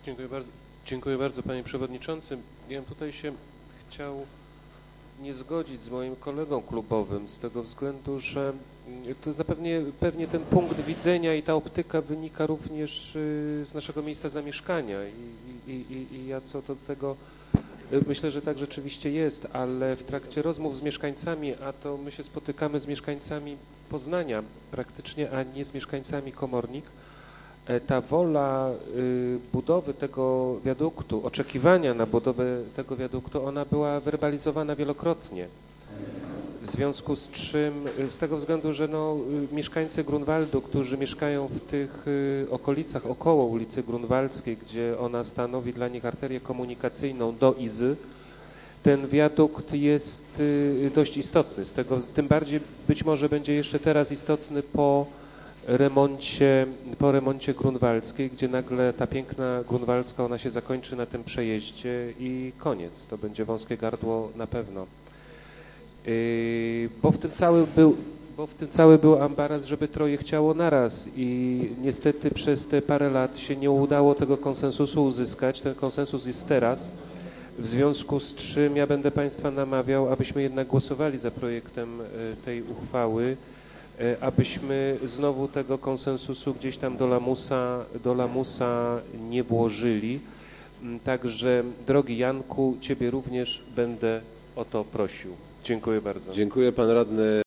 Dziękuję bardzo, panie przewodniczący. Ja bym tutaj się chciał nie zgodzić z moim kolegą klubowym z tego względu, że to jest pewnie ten punkt widzenia i ta optyka wynika również z naszego miejsca zamieszkania i ja co do tego myślę, że tak rzeczywiście jest, ale w trakcie rozmów z mieszkańcami, a to my się spotykamy z mieszkańcami Poznania praktycznie, a nie z mieszkańcami Komornik, ta wola budowy tego wiaduktu, oczekiwania na budowę tego wiaduktu, ona była werbalizowana wielokrotnie. W związku z czym, z tego względu, że mieszkańcy Grunwaldu, którzy mieszkają w tych okolicach około ulicy Grunwaldzkiej, gdzie ona stanowi dla nich arterię komunikacyjną do Izy, ten wiadukt jest dość istotny. Tym bardziej być może będzie jeszcze teraz istotny po remoncie Grunwaldzkiej, gdzie nagle ta piękna Grunwaldzka, ona się zakończy na tym przejeździe i koniec. To będzie wąskie gardło na pewno. Bo w tym cały był ambaras, żeby troje chciało naraz i niestety przez te parę lat się nie udało tego konsensusu uzyskać. Ten konsensus jest teraz, w związku z czym ja będę Państwa namawiał, abyśmy jednak głosowali za projektem tej uchwały, abyśmy znowu tego konsensusu gdzieś tam do lamusa nie włożyli. Także, drogi Janku, Ciebie również będę o to prosił. Dziękuję bardzo. Dziękuję, pan radny.